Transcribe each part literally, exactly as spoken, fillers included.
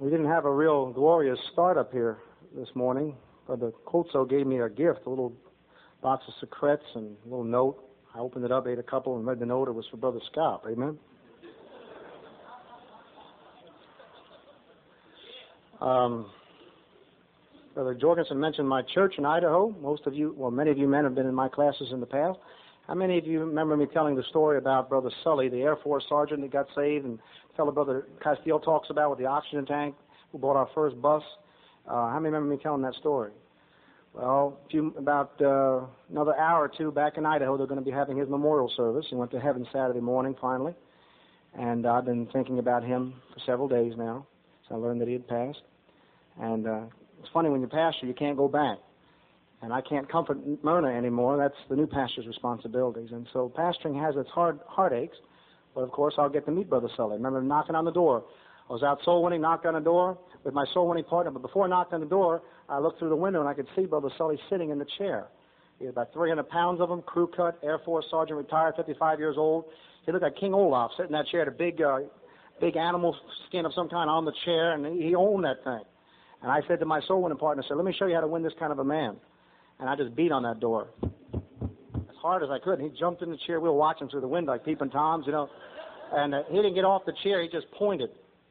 We didn't have a real glorious start up here this morning, but the Coltso gave me a gift, a little box of secrets and a little note. I opened it up, ate a couple, and read the note. It was for Brother Scott. Amen? Um, Brother Jorgensen mentioned my church in Idaho. Most of you, well, many of you men have been in my classes in the past. How many of you remember me telling the story about Brother Sully, the Air Force sergeant that got saved, and fellow Brother Castile talks about with the oxygen tank, who bought our first bus? Uh, how many remember me telling that story? Well, a few, about uh, another hour or two back in Idaho, they're going to be having his memorial service. He went to heaven Saturday morning, finally. And I've been thinking about him for several days now, so I learned that he had passed. And uh, it's funny, when you're pastor, you can't go back. And I can't comfort Myrna anymore. That's the new pastor's responsibilities. And so pastoring has its hard heartaches. But, of course, I'll get to meet Brother Sully. I remember knocking on the door. I was out soul winning, knocked on the door with my soul winning partner. But before I knocked on the door, I looked through the window and I could see Brother Sully sitting in the chair. He had about three hundred pounds of him, crew cut, Air Force sergeant, retired, fifty-five years old. He looked like King Olaf sitting in that chair, a big, uh, big animal skin of some kind on the chair, and he owned that thing. And I said to my soul winning partner, I said, let me show you how to win this kind of a man. And I just beat on that door as hard as I could. And he jumped in the chair. We were watching through the window like peeping Toms, you know. And uh, he didn't get off the chair. He just pointed.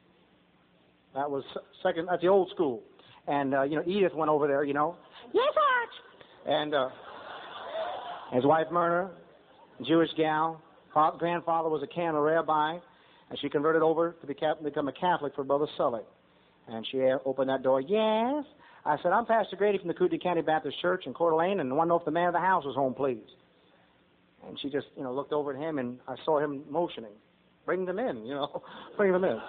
That was second. That's the old school. And, uh, you know, Edith went over there, you know. Yes, Arch. And uh, his wife, Myrna, Jewish gal. Father, grandfather was a Canon rabbi. And she converted over to become a Catholic for Brother Sully. And she opened that door. Yes. I said, I'm Pastor Grady from the Kootenai County Baptist Church in Coeur d'Alene, and I want to know if the man of the house was home, please. And she just, you know, looked over at him, and I saw him motioning. Bring them in, you know. Bring them in.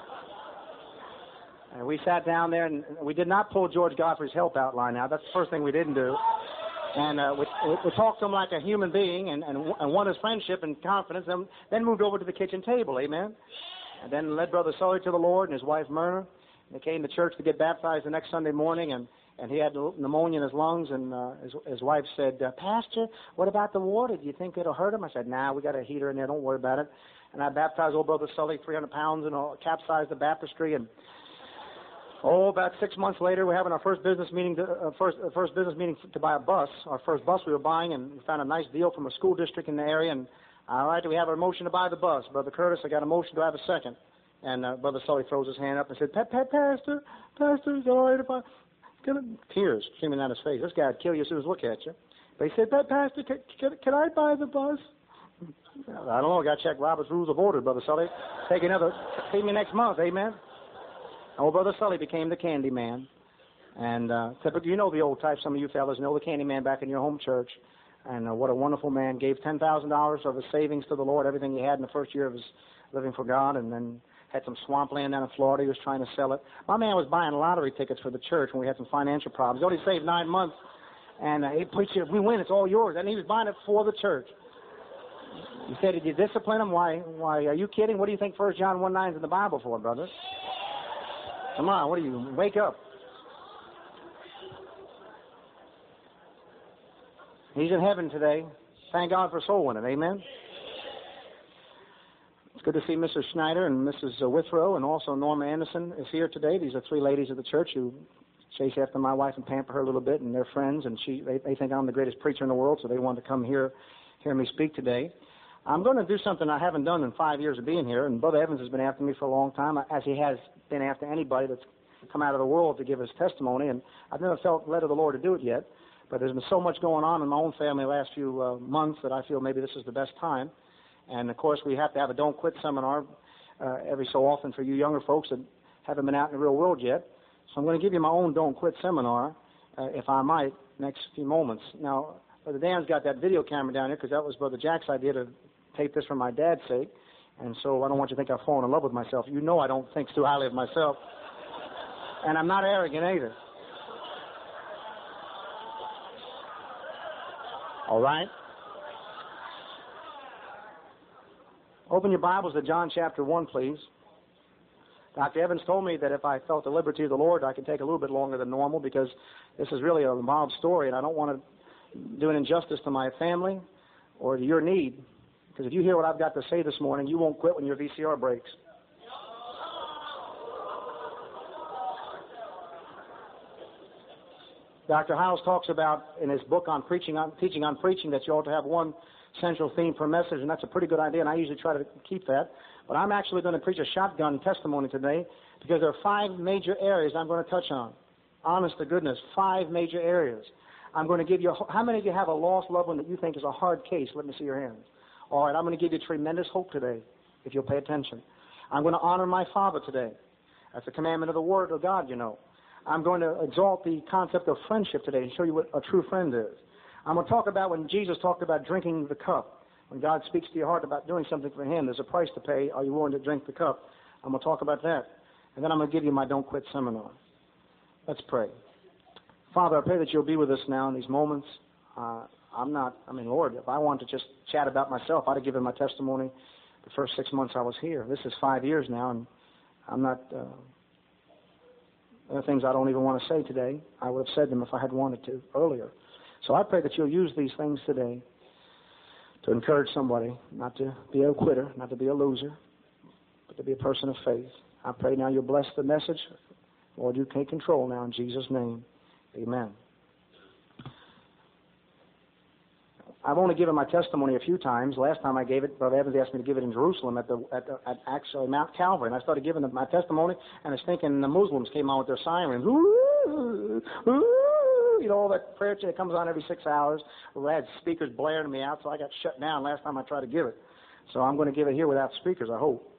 And we sat down there, and we did not pull George Godfrey's help outline out. That's the first thing we didn't do. And uh, we, we talked to him like a human being and, and, and won his friendship and confidence, and then moved over to the kitchen table, amen? And then led Brother Sully to the Lord and his wife, Myrna. They came to church to get baptized the next Sunday morning, and, and he had pneumonia in his lungs, and uh, his, his wife said, uh, Pastor, what about the water? Do you think it'll hurt him? I said, nah, we got a heater in there, don't worry about it. And I baptized old Brother Sully, three hundred pounds, and all, capsized the baptistry, and oh, about six months later, we're having our first business meeting to, uh, first, uh, first business meeting to buy a bus, our first bus we were buying, and we found a nice deal from a school district in the area, and all right, do we have a motion to buy the bus? Brother Curtis, I got a motion, do I have a second? And uh, Brother Sully throws his hand up and said, Pat, Pat, Pastor, Pastor, is it all right if I... Gonna... Tears streaming down his face. This guy would kill you as soon as he look at you. But he said, Pat, Pastor, can, can, can I buy the bus? I don't know, I got to check Robert's Rules of Order, Brother Sully. Take another... See me next month, amen? Old Brother Sully became the candy man. And uh, typically, you know the old type, some of you fellas know the candy man back in your home church. And uh, what a wonderful man. Gave ten thousand dollars of his savings to the Lord, everything he had in the first year of his living for God, and then had some swampland down in Florida. He was trying to sell it. My man was buying lottery tickets for the church when we had some financial problems. He only saved nine months. And uh, he preached, if we win, it's all yours. And he was buying it for the church. He said, did you discipline him? Why, why, are you kidding? What do you think First John one nine is in the Bible for, brother? Come on, what do you, wake up. He's in heaven today. Thank God for soul winning, amen? It's good to see Missus Schneider and Missus Withrow, and also Norma Anderson is here today. These are three ladies of the church who chase after my wife and pamper her a little bit, and they're friends, and she they, they think I'm the greatest preacher in the world, so they wanted to come here, hear me speak today. I'm going to do something I haven't done in five years of being here, and Brother Evans has been after me for a long time, as he has been after anybody that's come out of the world to give his testimony, and I've never felt led of the Lord to do it yet, but there's been so much going on in my own family the last few uh, months that I feel maybe this is the best time. And, of course, we have to have a Don't Quit seminar uh, every so often for you younger folks that haven't been out in the real world yet. So I'm going to give you my own Don't Quit seminar, uh, if I might, next few moments. Now, Brother Dan's got that video camera down here because that was Brother Jack's idea to tape this for my dad's sake. And so I don't want you to think I've fallen in love with myself. You know I don't think too highly of myself. And I'm not arrogant either. All right? Open your Bibles to John chapter one, please. Doctor Evans told me that if I felt the liberty of the Lord, I could take a little bit longer than normal because this is really a involved story, and I don't want to do an injustice to my family or to your need. Because if you hear what I've got to say this morning, you won't quit when your V C R breaks. Doctor Howes talks about in his book on preaching, on teaching on preaching, that you ought to have one central theme per message, and that's a pretty good idea, and I usually try to keep that. But I'm actually going to preach a shotgun testimony today because there are five major areas I'm going to touch on. Honest to goodness, five major areas. I'm going to give you, a, how many of you have a lost loved one that you think is a hard case? Let me see your hands. All right, I'm going to give you tremendous hope today, if you'll pay attention. I'm going to honor my father today. That's a commandment of the Word of God, you know. I'm going to exalt the concept of friendship today and show you what a true friend is. I'm going to talk about when Jesus talked about drinking the cup. When God speaks to your heart about doing something for Him, there's a price to pay. Are you willing to drink the cup? I'm going to talk about that. And then I'm going to give you my Don't Quit seminar. Let's pray. Father, I pray that you'll be with us now in these moments. Uh, I'm not, I mean, Lord, if I wanted to just chat about myself, I'd have given my testimony the first six months I was here. This is five years now, and I'm not, uh, there are things I don't even want to say today. I would have said them if I had wanted to earlier. So I pray that you'll use these things today to encourage somebody, not to be a quitter, not to be a loser, but to be a person of faith. I pray now you'll bless the message. Lord, you take control now in Jesus' name. Amen. I've only given my testimony a few times. Last time I gave it, Brother Evans asked me to give it in Jerusalem at the at, the, at actually Mount Calvary, and I started giving my testimony, and I was thinking the Muslims came on with their sirens. Ooh, ooh, you know, all that prayer that comes on every six hours. Well, I had speakers blaring me out, so I got shut down last time I tried to give it. So I'm going to give it here without speakers, I hope.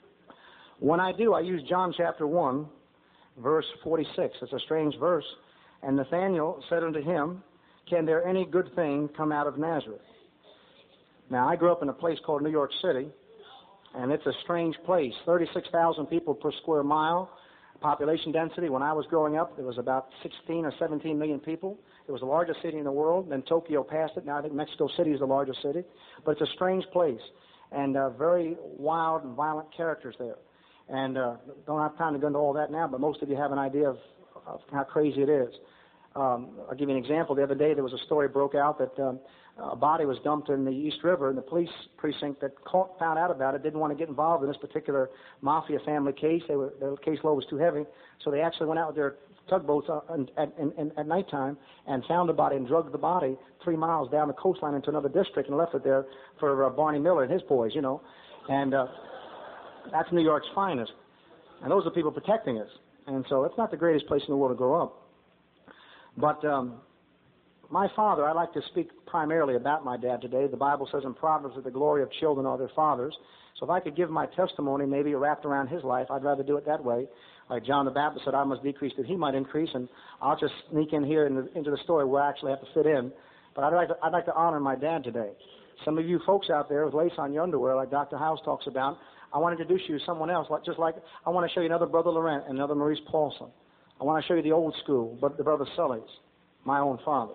When I do, I use John chapter one, verse forty-six. It's a strange verse. And Nathanael said unto him, can there any good thing come out of Nazareth? Now, I grew up in a place called New York City, and it's a strange place. thirty-six thousand people per square mile. Population density, when I was growing up, there was about sixteen or seventeen million people. It was the largest city in the world. Then Tokyo passed it. Now I think Mexico City is the largest city. But it's a strange place, and uh, very wild and violent characters there. And uh, don't have time to go into all that now, but most of you have an idea of, of how crazy it is. Um, I'll give you an example. The other day there was a story broke out that um, a body was dumped in the East River, and the police precinct that caught, found out about it didn't want to get involved in this particular mafia family case. They were, their caseload was too heavy, so they actually went out with their tugboats uh, at, at, at nighttime and found the body and drugged the body three miles down the coastline into another district and left it there for uh, Barney Miller and his boys, you know. And uh, that's New York's finest. And those are the people protecting us. And so it's not the greatest place in the world to grow up. But um, my father, I like to speak primarily about my dad today. The Bible says in Proverbs that the glory of children are their fathers. So if I could give my testimony maybe wrapped around his life, I'd rather do it that way. Like John the Baptist said, I must decrease that he might increase, and I'll just sneak in here in the, into the story where I actually have to fit in. But I'd like to, I'd like to honor my dad today. Some of you folks out there with lace on your underwear, like Doctor Howes talks about, I want to introduce you to someone else, like, just like I want to show you another Brother Laurent and another Maurice Paulson. I want to show you the old school, but the Brother Sullys, my own father.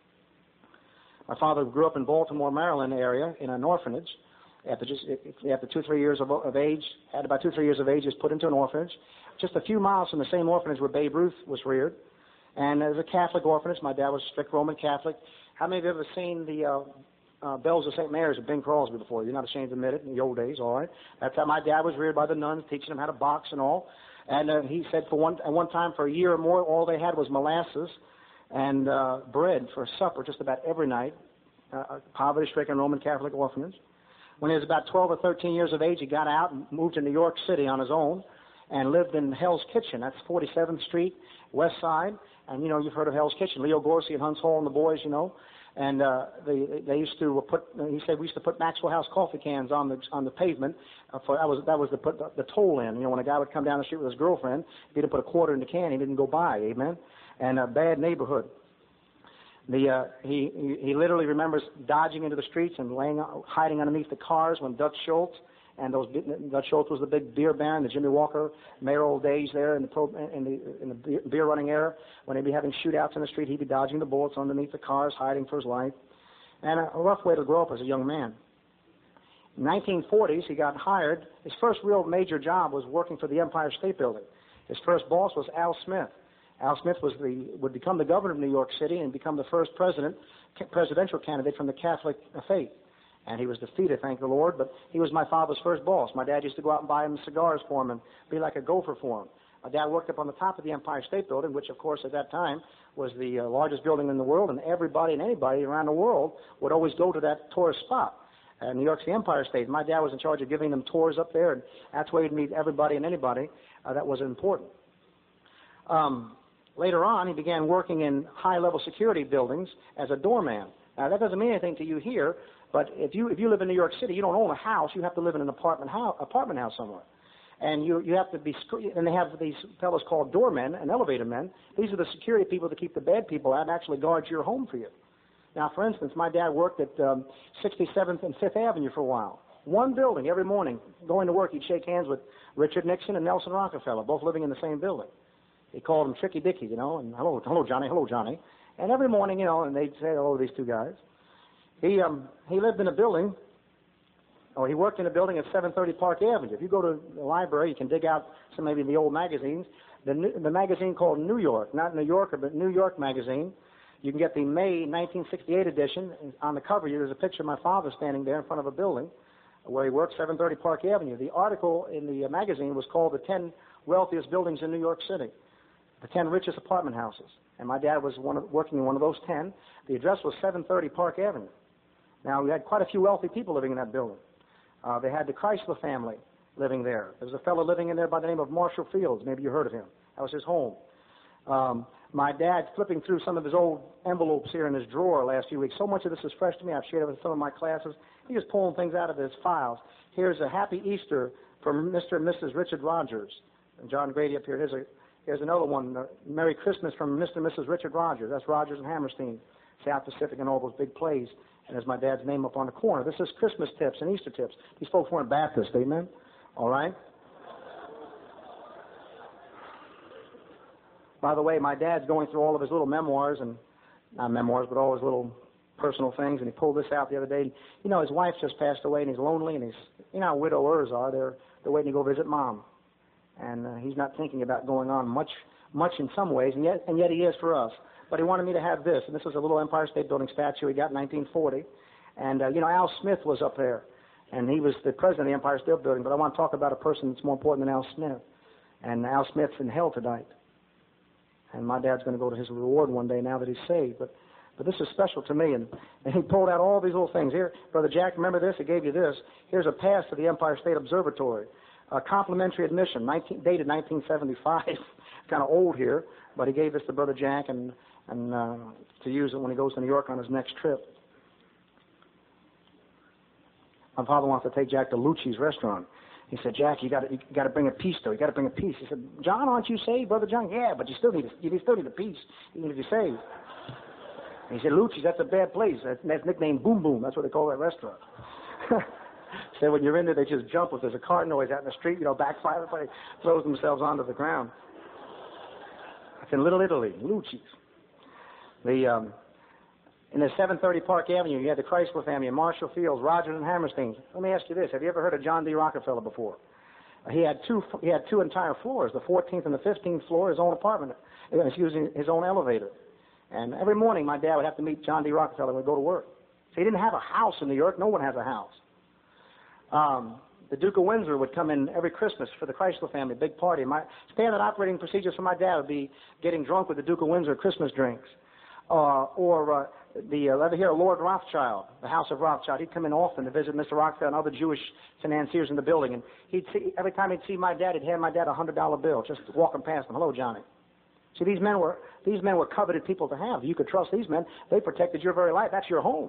My father grew up in Baltimore, Maryland area in an orphanage. After just after two, three years of, of age, at about two, three years of age, he was put into an orphanage. Just a few miles from the same orphanage where Babe Ruth was reared. And it was a Catholic orphanage. My dad was a strict Roman Catholic. How many of you have ever seen the uh, uh, Bells of Saint Mary's of Bing Crosby before? You're not ashamed to admit it, in the old days, all right? That's how my dad was reared by the nuns, teaching him how to box and all. And uh, he said for one, at one time, for a year or more, all they had was molasses and uh, bread for supper just about every night. Uh, a poverty-stricken Roman Catholic orphanage. When he was about twelve or thirteen years of age, he got out and moved to New York City on his own and lived in Hell's Kitchen. That's forty-seventh Street, West Side. And, you know, you've heard of Hell's Kitchen. Leo Gorcey and Hunts Hall and the boys, you know. And uh, they they used to put, he said, we used to put Maxwell House coffee cans on the on the pavement. Uh, for That was that was to put the, the toll in. You know, when a guy would come down the street with his girlfriend, if he didn't put a quarter in the can, he didn't go by, amen? And a bad neighborhood. The uh, he, he he literally remembers dodging into the streets and laying hiding underneath the cars when Dutch Schultz and those Dutch Schultz was the big beer baron, the Jimmy Walker mayoral days there in the pro, in the in the beer running era. When he'd be having shootouts in the street, he'd be dodging the bullets underneath the cars, hiding for his life. And a, a rough way to grow up as a young man. In the nineteen forties, he got hired. His first real major job was working for the Empire State Building. His first boss was Al Smith. Al Smith was the, would become the governor of New York City and become the first president, presidential candidate from the Catholic faith. And he was defeated, thank the Lord, but he was my father's first boss. My dad used to go out and buy him cigars for him and be like a gopher for him. My dad worked up on the top of the Empire State Building, which, of course, at that time was the uh, largest building in the world, and everybody and anybody around the world would always go to that tourist spot. Uh, New York's the Empire State. My dad was in charge of giving them tours up there, and that's where you'd meet everybody and anybody uh, that was important. Um, later on, he began working in high-level security buildings as a doorman. Now, that doesn't mean anything to you here, but if you if you live in New York City, you don't own a house. You have to live in an apartment house, apartment house somewhere. And you you have to be, and they have these fellows called doormen and elevator men. These are the security people to keep the bad people out and actually guard your home for you. Now, for instance, my dad worked at um, sixty-seventh and fifth Avenue for a while. One building every morning. Going to work, he'd shake hands with Richard Nixon and Nelson Rockefeller, both living in the same building. He called them Tricky Dicky, you know, and hello, hello, Johnny, hello, Johnny. And every morning, you know, and they'd say hello to these two guys. He um he lived in a building, or he worked in a building at seven thirty Park Avenue. If you go to the library, you can dig out some maybe the old magazines. The the magazine called New York, not New Yorker, but New York magazine. You can get the May nineteen sixty-eight edition. On the cover, there's a picture of my father standing there in front of a building where he worked, seven thirty Park Avenue. The article in the magazine was called "The ten Wealthiest Buildings in New York City," the ten richest apartment houses. And my dad was one of, working in one of those ten. The address was seven thirty Park Avenue. Now, we had quite a few wealthy people living in that building. Uh, they had the Chrysler family living there. There was a fellow living in there by the name of Marshall Fields. Maybe you heard of him. That was his home. Um, my dad, flipping through some of his old envelopes here in his drawer last few weeks. So much of this is fresh to me. I've shared it with some of my classes. He was pulling things out of his files. Here's a Happy Easter from Mister and Missus Richard Rogers. And John Grady up here. Here's, a, here's another one. Uh, Merry Christmas from Mister and Missus Richard Rogers. That's Rogers and Hammerstein, South Pacific, and all those big plays. And there's my dad's name up on the corner. This is Christmas tips and Easter tips. These folks weren't Baptist, amen? All right? By the way, my dad's going through all of his little memoirs, and not memoirs, but all his little personal things, and he pulled this out the other day. You know, his wife just passed away, and he's lonely, and he's, you know how widowers are. They're, they're waiting to go visit mom. And uh, he's not thinking about going on much, much in some ways, and yet, and yet he is for us. But he wanted me to have this, and this was a little Empire State Building statue he got in nineteen forty. And, uh, you know, Al Smith was up there, and he was the president of the Empire State Building, but I want to talk about a person that's more important than Al Smith. And Al Smith's in hell tonight. And my dad's going to go to his reward one day now that he's saved. But but this is special to me. And, and he pulled out all these little things. Here, Brother Jack, remember this? He gave you this. Here's a pass to the Empire State Observatory. A complimentary admission, nineteen, dated nineteen seventy-five. Kind of old here, but he gave this to Brother Jack and, and uh, to use it when he goes to New York on his next trip. My father wants to take Jack to Lucci's restaurant. He said, Jack, you got you got to bring a piece, though. You got to bring a piece. He said, John, aren't you saved, Brother John? Yeah, but you still need a, you still need a piece, even if you're saved. And he said, Lucci's, that's a bad place. That's, that's nicknamed Boom Boom. That's what they call that restaurant. So when you're in there, they just jump. If there's a car noise out in the street, you know, backfire, everybody throws themselves onto the ground. That's in Little Italy, Lucci's. The um, in the seven thirty Park Avenue, you had the Chrysler family, Marshall Fields, Rogers and Hammerstein. Let me ask you this: have you ever heard of John D. Rockefeller before? Uh, he had two. He had two entire floors. The fourteenth and the fifteenth floor, his own apartment. He was using his own elevator. And every morning, my dad would have to meet John D. Rockefeller when we go to work. So he didn't have a house in New York. No one has a house. Um, the Duke of Windsor would come in every Christmas for the Chrysler family, big party. My standard operating procedures for my dad would be getting drunk with the Duke of Windsor Christmas drinks. Uh, or uh, the, uh, ever hear of Lord Rothschild, the House of Rothschild? He'd come in often to visit Mister Rockefeller and other Jewish financiers in the building. And he'd see, every time he'd see my dad, he'd hand my dad a one hundred dollar bill, just walking past him. Hello, Johnny. See, these men were these men were coveted people to have. You could trust these men. They protected your very life. That's your home.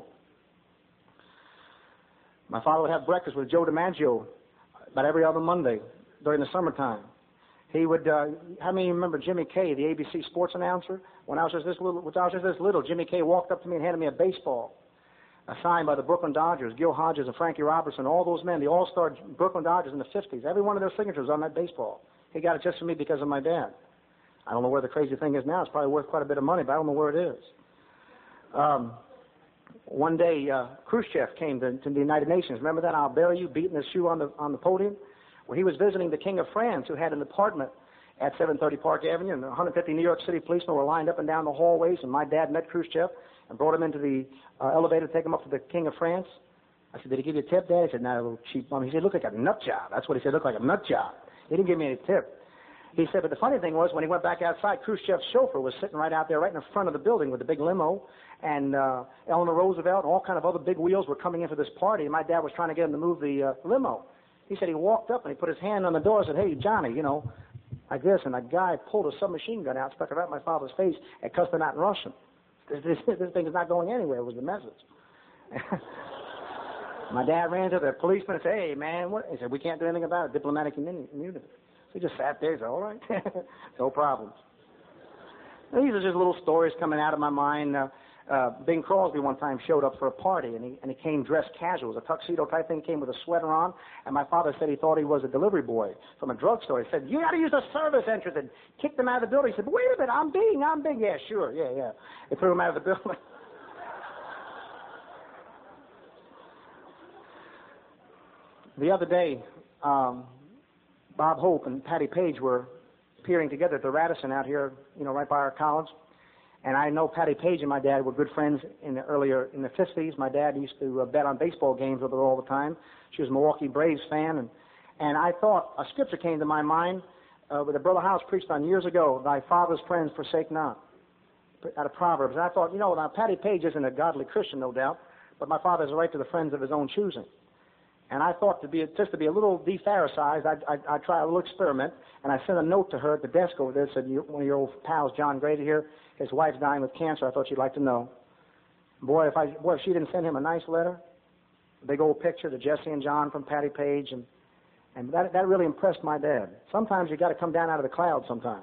My father would have breakfast with Joe DiMaggio about every other Monday during the summertime. He would, uh, how many of you remember Jimmy Kay, the A B C sports announcer? When I was just this little, when I was just this little, Jimmy Kay walked up to me and handed me a baseball, a signed by the Brooklyn Dodgers, Gil Hodges and Frankie Robertson, all those men, the all-star Brooklyn Dodgers in the fifties. Every one of their signatures on that baseball. He got it just for me because of my dad. I don't know where the crazy thing is now. It's probably worth quite a bit of money, but I don't know where it is. Um, one day, uh, Khrushchev came to, to the United Nations. Remember that? I'll bury you, beating his shoe on the on the podium. Well, he was visiting the King of France, who had an apartment at seven thirty Park Avenue, and one hundred fifty New York City policemen were lined up and down the hallways, and my dad met Khrushchev and brought him into the uh, elevator to take him up to the King of France. I said, did he give you a tip, Dad? He said, no, little cheap bum. He said, look like a nut job. That's what he said, look like a nut job. He didn't give me any tip. He said, but the funny thing was, when he went back outside, Khrushchev's chauffeur was sitting right out there, right in the front of the building with the big limo, and uh, Eleanor Roosevelt and all kind of other big wheels were coming in for this party, and my dad was trying to get him to move the uh, limo. He said he walked up and he put his hand on the door and said, hey, Johnny, you know, like this, and a guy pulled a submachine gun out, stuck it right in my father's face, and cussed him out in Russian. This, this, this thing is not going anywhere, was the message. My dad ran to the policeman and said, hey, man, what? He said, we can't do anything about it, diplomatic immunity. He just sat there and said, all right, no problems. These are just little stories coming out of my mind. Uh, uh, Bing Crosby one time showed up for a party, and he, and he came dressed casual. It was a tuxedo type thing, came with a sweater on, and my father said he thought he was a delivery boy from a drugstore. He said, you got to use the service entrance, and kicked him out of the building. He said, wait a minute, I'm Bing, I'm Bing. Yeah, sure, yeah, yeah. They threw him out of the building. The other day, um, Bob Hope and Patty Page were appearing together at the Radisson out here, you know, right by our college. And I know Patty Page and my dad were good friends in the earlier, in the fifties. My dad used to uh, bet on baseball games with her all the time. She was a Milwaukee Braves fan. And, and I thought a scripture came to my mind uh, that Brother House preached on years ago, thy father's friends forsake not, out of Proverbs. And I thought, you know, now Patty Page isn't a godly Christian, no doubt, but my father has a right to the friends of his own choosing. And I thought to be just to be a little de-Pharisized, I'd, I'd, I'd try a little experiment, and I sent a note to her at the desk over there. Said, one of your old pals, John Grady here, his wife's dying with cancer. I thought you'd like to know. Boy, if I boy if she didn't send him a nice letter, a big old picture to Jesse and John from Patty Page, and and that that really impressed my dad. Sometimes you got to come down out of the clouds. Sometime.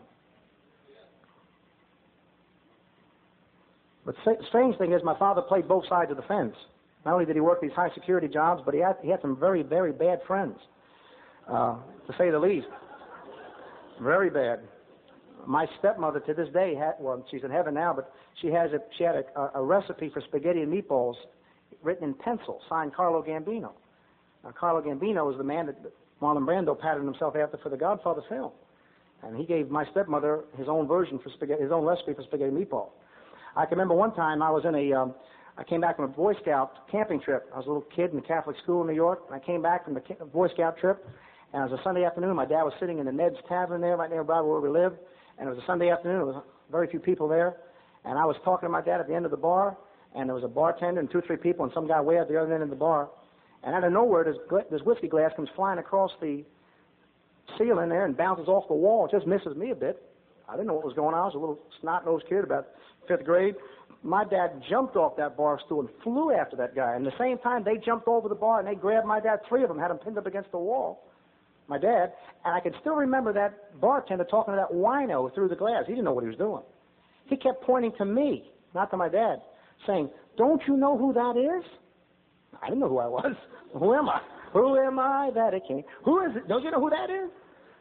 But the strange thing is, my father played both sides of the fence. Not only did he work these high security jobs, but he had, he had some very, very bad friends, uh, to say the least. Very bad. My stepmother to this day had, well, she's in heaven now, but she has a, she had a, a recipe for spaghetti and meatballs written in pencil, signed Carlo Gambino. Now, Carlo Gambino was the man that Marlon Brando patterned himself after for the Godfather film. And he gave my stepmother his own version for spaghetti, his own recipe for spaghetti and meatball. I can remember one time I was in a, um, I came back from a Boy Scout camping trip. I was a little kid in the Catholic school in New York, and I came back from the Boy Scout trip, and it was a Sunday afternoon. My dad was sitting in the Ned's Tavern there, right nearby where we lived, and it was a Sunday afternoon. There was very few people there, and I was talking to my dad at the end of the bar, and there was a bartender and two or three people, and some guy way at the other end of the bar, and out of nowhere, this, this whiskey glass comes flying across the ceiling there and bounces off the wall. It just misses me a bit. I didn't know what was going on. I was a little snot-nosed kid, about fifth grade. My dad jumped off that bar stool and flew after that guy. And at the same time, they jumped over the bar and they grabbed my dad. Three of them had him pinned up against the wall, my dad. And I can still remember that bartender talking to that wino through the glass. He didn't know what he was doing. He kept pointing to me, not to my dad, saying, don't you know who that is? I didn't know who I was. Who am I? Who am I that it came? Who is it? Don't you know who that is?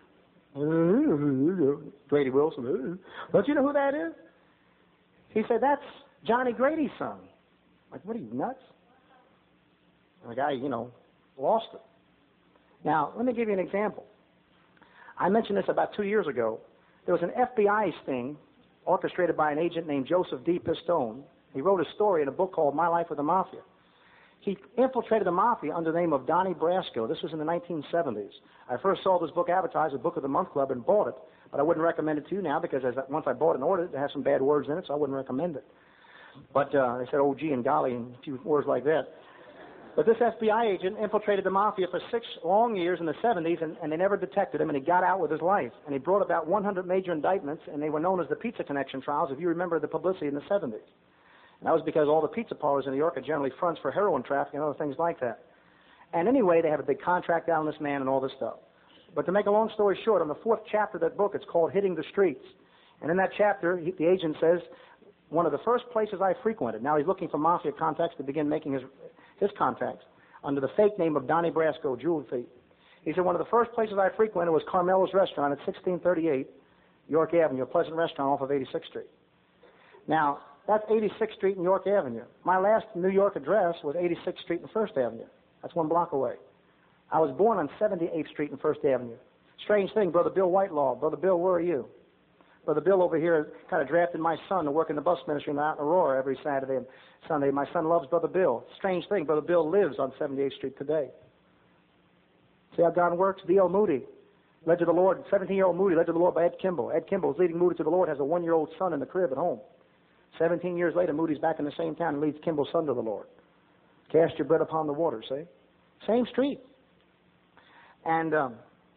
Grady Wilson. Don't you know who that is? He said, that's Johnny Grady's son. Like, what are you, nuts? And the guy, you know, lost it. Now, let me give you an example. I mentioned this about two years ago. There was an F B I sting orchestrated by an agent named Joseph D. Pistone. He wrote a story in a book called My Life with the Mafia. He infiltrated the Mafia under the name of Donnie Brasco. This was in the nineteen seventies. I first saw this book advertised at Book of the Month Club and bought it, but I wouldn't recommend it to you now because as once I bought and ordered it, it has some bad words in it, so I wouldn't recommend it. But uh, they said, oh, gee, and golly, and a few words like that. But this F B I agent infiltrated the Mafia for six long years in the seventies, and, and they never detected him, and he got out with his life. And he brought about one hundred major indictments, and they were known as the Pizza Connection trials, if you remember the publicity in the seventies. And that was because all the pizza parlors in New York are generally fronts for heroin traffic and other things like that. And anyway, they have a big contract down on this man and all this stuff. But to make a long story short, on the fourth chapter of that book, it's called Hitting the Streets. And in that chapter, he, the agent says, one of the first places I frequented, now he's looking for Mafia contacts to begin making his, his contacts, under the fake name of Donnie Brasco, jewel thief. He said, one of the first places I frequented was Carmelo's Restaurant at sixteen thirty-eight York Avenue, a pleasant restaurant off of eighty-sixth Street. Now, that's eighty-sixth Street and York Avenue. My last New York address was eighty-sixth Street and First Avenue. That's one block away. I was born on seventy-eighth Street and First Avenue. Strange thing, Brother Bill Whitelaw. Brother Bill, where are you? Brother Bill over here kind of drafted my son to work in the bus ministry out in Aurora every Saturday and Sunday. My son loves Brother Bill. Strange thing, Brother Bill lives on seventy-eighth Street today. See how God works? D L Moody Led to the Lord, seventeen-year-old Moody led to the Lord by Ed Kimball. Ed Kimball is leading Moody to the Lord, has a one-year-old son in the crib at home. seventeen years later, Moody's back in the same town and leads Kimball's son to the Lord. Cast your bread upon the water, see? Same street. And um,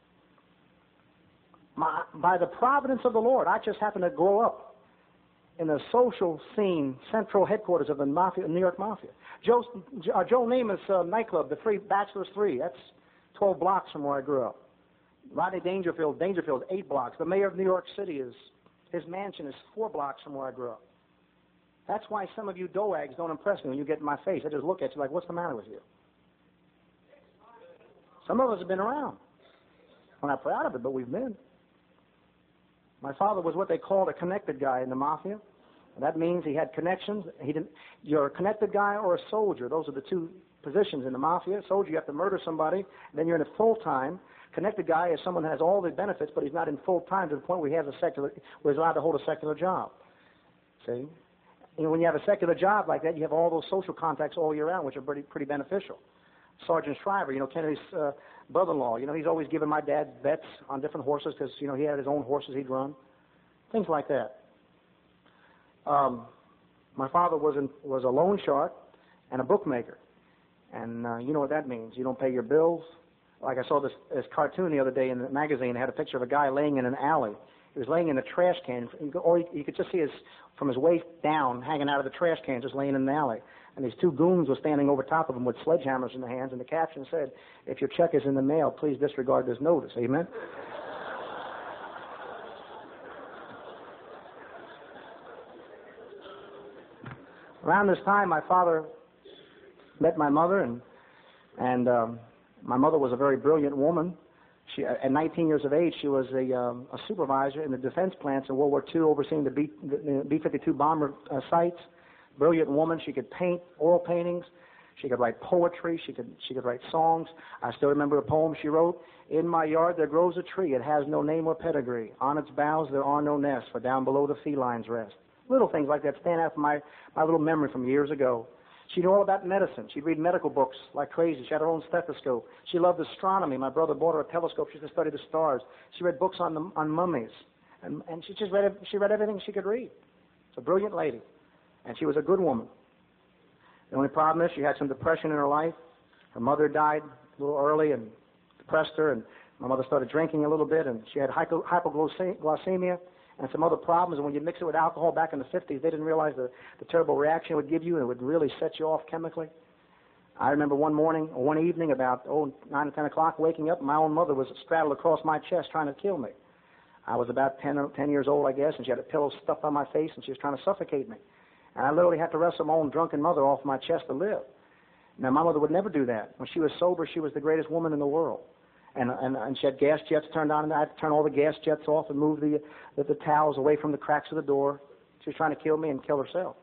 my, by the providence of the Lord, I just happened to grow up in the social scene, central headquarters of the mafia, New York Mafia. Joe, uh, Joe Namath's uh, nightclub, the Three Bachelors Three, that's twelve blocks from where I grew up. Rodney Dangerfield, Dangerfield's eight blocks. The mayor of New York City, is his mansion is four blocks from where I grew up. That's why some of you doags don't impress me when you get in my face. I just look at you like, what's the matter with you? Some of us have been around. We're not proud of it, but we've been. My father was what they called a connected guy in the mafia. That means he had connections. He didn't. You're a connected guy or a soldier. Those are the two positions in the mafia. Soldier, you have to murder somebody. Then you're in a full-time. Connected guy is someone that has all the benefits, but he's not in full-time to the point where he has a secular, where he's allowed to hold a secular job. See? You know, when you have a secular job like that, you have all those social contacts all year round, which are pretty, pretty beneficial. Sergeant Shriver, you know, Kennedy's uh, brother-in-law, you know, he's always giving my dad bets on different horses because, you know, he had his own horses he'd run. Things like that. Um, my father was, in, was a loan shark and a bookmaker. And uh, you know what that means. You don't pay your bills. Like I saw this, this cartoon the other day in the magazine. It had a picture of a guy laying in an alley. He was laying in a trash can. Or you, you could just see his, from his waist down, hanging out of the trash can, just laying in the alley. And these two goons were standing over top of him with sledgehammers in their hands. And the caption said, "If your check is in the mail, please disregard this notice." Amen? Around this time, my father met my mother, and and um, my mother was a very brilliant woman. She, at nineteen years of age, she was a, um, a supervisor in the defense plants in World War Two, overseeing the B, the B fifty-two bomber uh, sites. Brilliant woman. She could paint, oil paintings. She could write poetry. She could she could write songs. I still remember a poem she wrote. "In my yard there grows a tree. It has no name or pedigree. On its boughs there are no nests, for down below the felines rest." Little things like that stand out from my, my little memory from years ago. She knew all about medicine. She'd read medical books like crazy. She had her own stethoscope. She loved astronomy. My brother bought her a telescope. She used to study the stars. She read books on the, on mummies. And, and she just read, she read everything she could read. She's a brilliant lady. And she was a good woman. The only problem is she had some depression in her life. Her mother died a little early and depressed her, and my mother started drinking a little bit, and she had hypo, hypoglycemia and some other problems. And when you mix it with alcohol back in the fifties, they didn't realize the, the terrible reaction it would give you, and it would really set you off chemically. I remember one morning, or one evening about oh, nine or ten o'clock, waking up, and my own mother was straddled across my chest trying to kill me. I was about ten, ten years old, I guess, and she had a pillow stuffed on my face, and she was trying to suffocate me. And I literally had to wrestle my own drunken mother off my chest to live. Now, my mother would never do that. When she was sober, she was the greatest woman in the world. And, and, and she had gas jets turned on, and I had to turn all the gas jets off and move the, the, the towels away from the cracks of the door. She was trying to kill me and kill herself.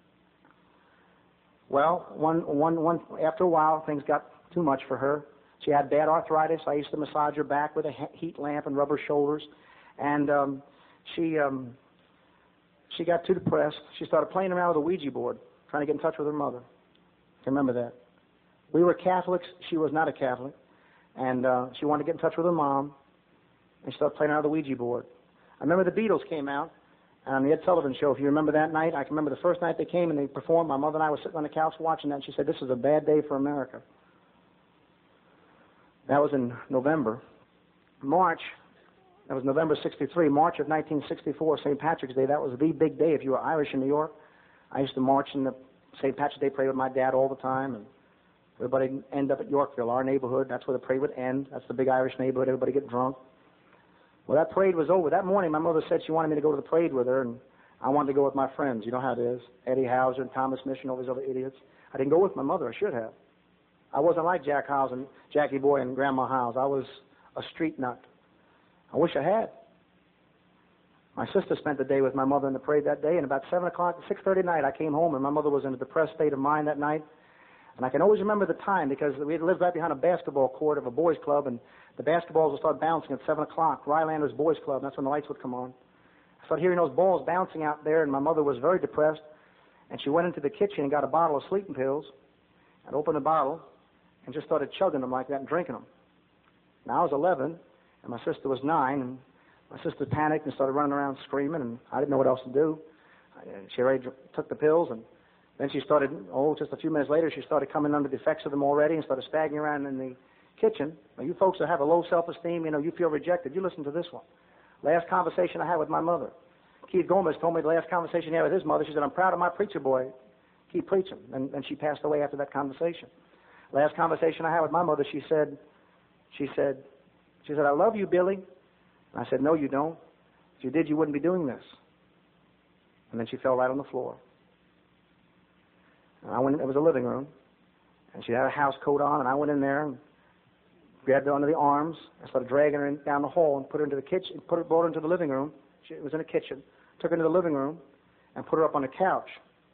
Well, one, one, one, after a while, things got too much for her. She had bad arthritis. I used to massage her back with a heat lamp and rub her shoulders. And um, she... Um, She got too depressed. She started playing around with a Ouija board, trying to get in touch with her mother. I can remember that. We were Catholics. She was not a Catholic. And uh, she wanted to get in touch with her mom. And she started playing around with the Ouija board. I remember the Beatles came out on the Ed Sullivan Show. If you remember that night, I can remember the first night they came and they performed. My mother and I were sitting on the couch watching that, and she said, "This is a bad day for America." That was in November. March, that was November sixty-three, March of nineteen sixty-four, Saint Patrick's Day. That was the big day if you were Irish in New York. I used to march in the Saint Patrick's Day parade with my dad all the time, and everybody would end up at Yorkville, our neighborhood. That's where the parade would end. That's the big Irish neighborhood. Everybody get drunk. Well, that parade was over. That morning, my mother said she wanted me to go to the parade with her, and I wanted to go with my friends. You know how it is. Eddie Hauser and Thomas Mission, all these other idiots. I didn't go with my mother. I should have. I wasn't like Jack Howes and Jackie Boy and Grandma Howes. I was a street nut. I wish I had. My sister spent the day with my mother in the parade that day, and about seven o'clock, six thirty at night, I came home, and my mother was in a depressed state of mind that night. And I can always remember the time because we lived right behind a basketball court of a boys' club, and the basketballs would start bouncing at seven o'clock, Rylanders Boys' Club, and that's when the lights would come on. I started hearing those balls bouncing out there, and my mother was very depressed, and she went into the kitchen and got a bottle of sleeping pills and opened the bottle and just started chugging them like that and drinking them. Now, I was eleven, and my sister was nine, and my sister panicked and started running around screaming, and I didn't know what else to do. She already took the pills, and then she started, oh, just a few minutes later, she started coming under the effects of them already and started staggering around in the kitchen. Now, you folks that have a low self-esteem, you know, you feel rejected, you listen to this one. Last conversation I had with my mother. Keith Gomez told me the last conversation he had with his mother, she said, I'm proud of my preacher boy. Keep preaching. And, and she passed away after that conversation. Last conversation I had with my mother, she said, she said, she said, I love you, Billy. And I said, no, you don't. If you did, you wouldn't be doing this. And then she fell right on the floor. And I went in, it was a living room, and she had a house coat on, and I went in there and grabbed her under the arms and started dragging her in, down the hall and put her into the kitchen, put her, brought her into the living room. She was in the kitchen. Took her into the living room and put her up on the couch.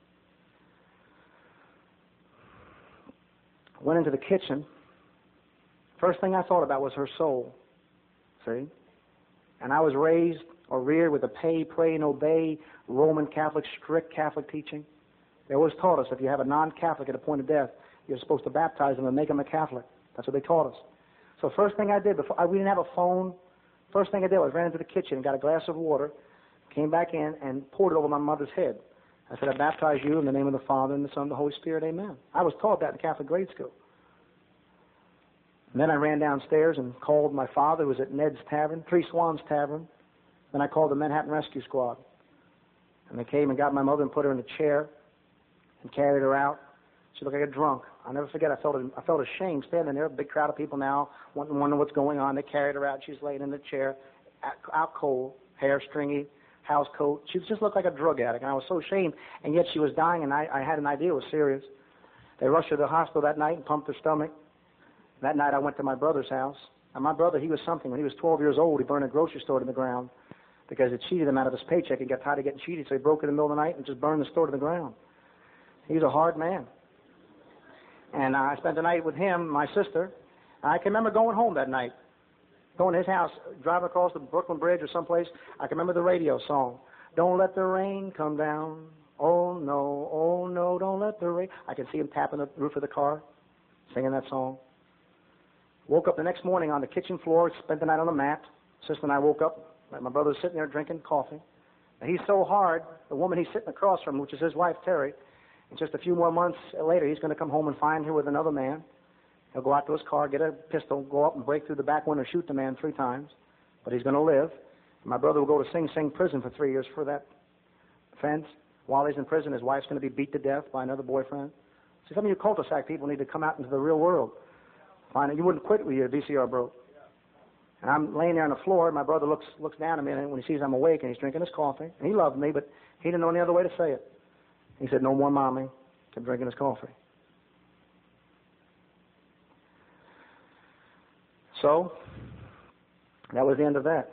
Went into the kitchen. First thing I thought about was her soul. See? And I was raised or reared with a pay, pray, and obey Roman Catholic, strict Catholic teaching. They always taught us if you have a non-Catholic at the point of death, you're supposed to baptize them and make them a Catholic. That's what they taught us. So first thing I did, before I, we didn't have a phone, first thing I did was ran into the kitchen and got a glass of water, came back in and poured it over my mother's head. I said, I baptize you in the name of the Father and the Son and the Holy Spirit, amen. I was taught that in Catholic grade school. And then I ran downstairs and called my father, who was at Ned's Tavern, Three Swans Tavern. Then I called the Manhattan Rescue Squad. And they came and got my mother and put her in a chair and carried her out. She looked like a drunk. I'll never forget, I felt I felt ashamed standing there, a big crowd of people now, wanting to wonder what's going on. They carried her out. She's laying in the chair, out cold, hair stringy, house coat. She just looked like a drug addict, and I was so ashamed, and yet she was dying, and I, I had an idea it was serious. They rushed her to the hospital that night and pumped her stomach. That night I went to my brother's house, and my brother, he was something. When he was twelve years old, he burned a grocery store to the ground because it cheated him out of his paycheck. He got tired of getting cheated, so he broke it in the middle of the night and just burned the store to the ground. He was a hard man. And I spent the night with him, my sister. I can remember going home that night, going to his house, driving across the Brooklyn Bridge or someplace. I can remember the radio song, Don't Let the Rain Come Down. Oh, no, oh, no, don't let the rain. I can see him tapping the roof of the car, singing that song. Woke up the next morning on the kitchen floor, spent the night on the mat. Sister and I woke up. My brother was sitting there drinking coffee. And he's so hard, the woman he's sitting across from, which is his wife, Terry, and just a few more months later, he's going to come home and find her with another man. He'll go out to his car, get a pistol, go up and break through the back window, shoot the man three times. But he's going to live. And my brother will go to Sing Sing prison for three years for that offense. While he's in prison, his wife's going to be beat to death by another boyfriend. See, some of you cul-de-sac people need to come out into the real world. Find it. You wouldn't quit with your V C R broke. And I'm laying there on the floor, and my brother looks looks down at me, and when he sees I'm awake, and he's drinking his coffee. And he loved me, but he didn't know any other way to say it. He said, no more mommy. Kept drinking his coffee. So, that was the end of that.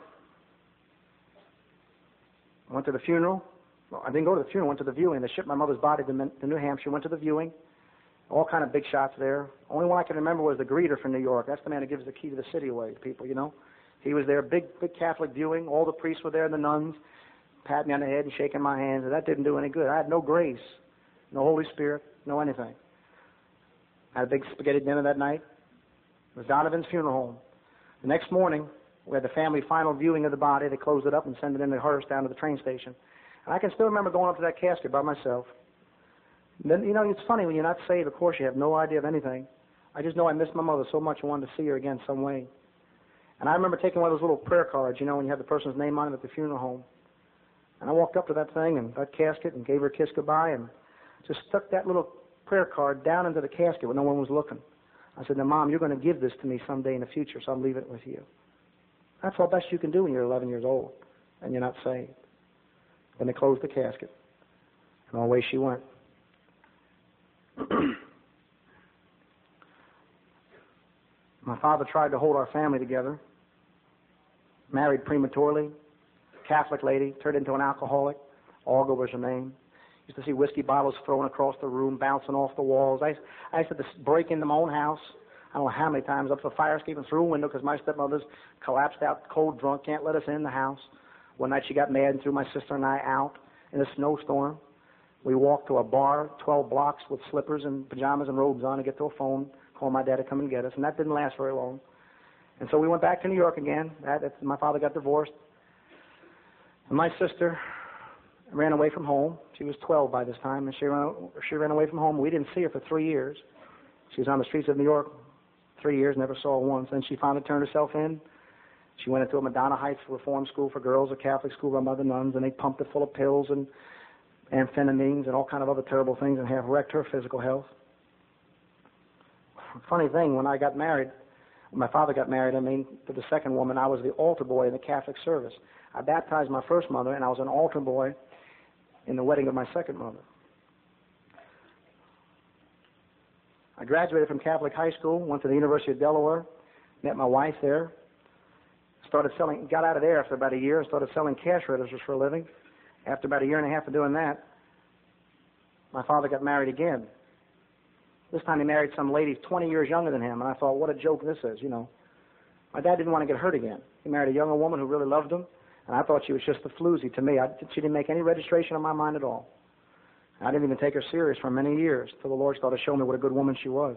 Went to the funeral. Well, I didn't go to the funeral, went to the viewing. They shipped my mother's body to, to New Hampshire, went to the viewing. All kind of big shots there. Only one I can remember was the greeter from New York. That's the man who gives the key to the city away to people, you know. He was there, big, big Catholic viewing. All the priests were there, the nuns, patting me on the head and shaking my hands. And that didn't do any good. I had no grace, no Holy Spirit, no anything. I had a big spaghetti dinner that night. It was Donovan's funeral home. The next morning, we had the family final viewing of the body. They closed it up and sent it in the hearse down to the train station. And I can still remember going up to that casket by myself. And then, you know, it's funny, when you're not saved, of course, you have no idea of anything. I just know I missed my mother so much I wanted to see her again some way. And I remember taking one of those little prayer cards, you know, when you have the person's name on it at the funeral home. And I walked up to that thing and that casket and gave her a kiss goodbye and just stuck that little prayer card down into the casket when no one was looking. I said, now, Mom, you're going to give this to me someday in the future, so I'll leave it with you. That's all best you can do when you're eleven years old and you're not saved. Then they closed the casket, and away she went. My father tried to hold our family together. Married prematurely, Catholic lady, turned into an alcoholic. Olga was her name. Used to see whiskey bottles thrown across the room, bouncing off the walls. I, I used to break into my own house. I don't know how many times, up to the fire escape and through a window because my stepmother's collapsed out, cold drunk, can't let us in the house. One night she got mad and threw my sister and I out in a snowstorm. We walked to a bar, twelve blocks with slippers and pajamas and robes on to get to a phone, call my dad to come and get us, and that didn't last very long. And so we went back to New York again. That, that's, my father got divorced. And my sister ran away from home. She was twelve by this time, and she ran, she ran away from home. We didn't see her for three years. She was on the streets of New York three years, never saw her once. Then she finally turned herself in. She went into a Madonna Heights reform school for girls, a Catholic school run by the nuns, and they pumped it full of pills and amphetamines and all kind of other terrible things and have wrecked her physical health. Funny thing, when I got married, when my father got married, I mean, to the second woman, I was the altar boy in the Catholic service. I baptized my first mother, and I was an altar boy in the wedding of my second mother. I graduated from Catholic high school, went to the University of Delaware, met my wife there, started selling, got out of there after about a year and started selling cash registers for a living. After about a year and a half of doing that, my father got married again. This time he married some lady twenty years younger than him, and I thought, what a joke this is, you know. My dad didn't want to get hurt again. He married a younger woman who really loved him, and I thought she was just a floozy to me. I, she didn't make any registration on my mind at all. I didn't even take her serious for many years until the Lord started to show me what a good woman she was.